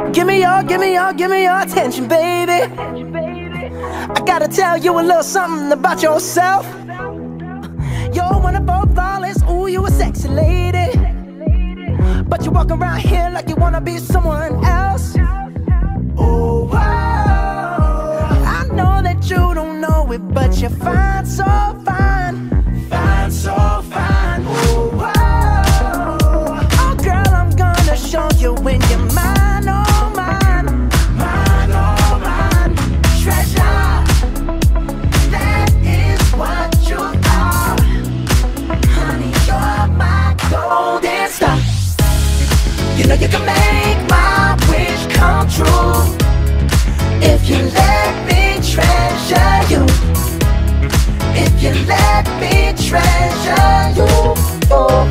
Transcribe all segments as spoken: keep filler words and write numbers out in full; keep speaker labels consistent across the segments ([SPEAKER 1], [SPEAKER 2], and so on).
[SPEAKER 1] Give me your, give me your, give me your attention, baby. I gotta tell you a little something about yourself. You're one of our flawless, ooh, you a sexy lady. But you walk around here like you wanna be someone else. Oh, wow. I know that you don't know it, but you're fine, so fine. Fine, so fine. Oh, wow. Oh, girl, I'm gonna show you when you're mine, oh, mine. Mine, oh, mine. Treasure, that is what you are. Honey, you're my golden star. You know you can make my wish come true if you let me treasure you. If you let me treasure you. Oh,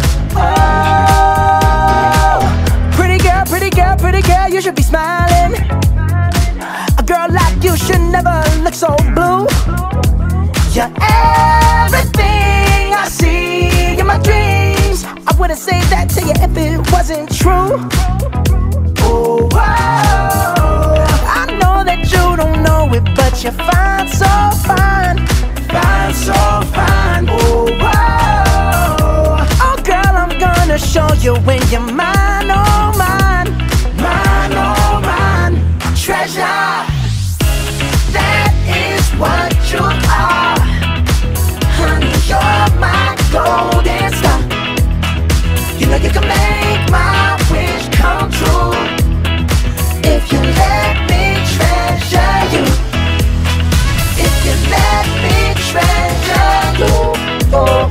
[SPEAKER 1] oh. Pretty girl, pretty girl, pretty girl, you should be smiling. A girl like you should never look so blue. You're everything I see in my dreams. I wouldn't say that to you if it wasn't true. Oh, wow. I know that you don't know it, but you're fine, so fine. Fine, so fine. Oh, wow. Oh, girl, I'm gonna show you when you're mine, oh, mine. Mine, oh, mine. Treasure, that is what you are. Honey, you're my golden star. You know you can make my wish come true if you let me treasure you. If you let me treasure you. Oh,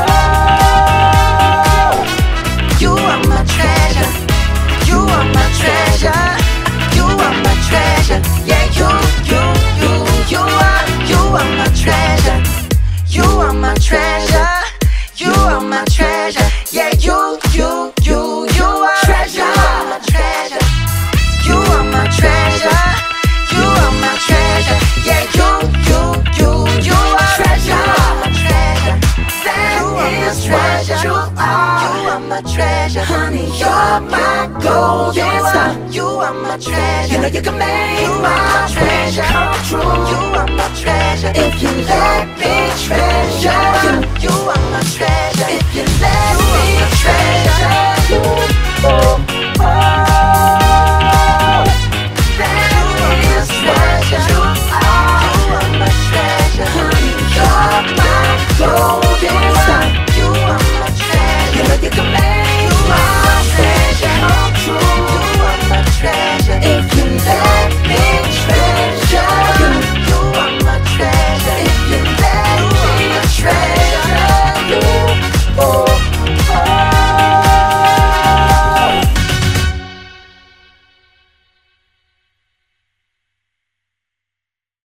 [SPEAKER 1] oh. You are my treasure. You are my treasure. You are my treasure. Yeah, you, you, you, you are, you are my treasure. You are my treasure. You are my treasure. Yeah, you, you, you, you are treasure. You are my treasure. You are my treasure. You are my treasure. Yeah, you, you, you, you are treasure. You are my treasure. That is what you are. You are my treasure. Honey, you're my golden star. You are my treasure. You know you can make my treasure come true. You are my treasure. If you let me treasure you. You are my treasure. If you let me treasure you. Oh, oh.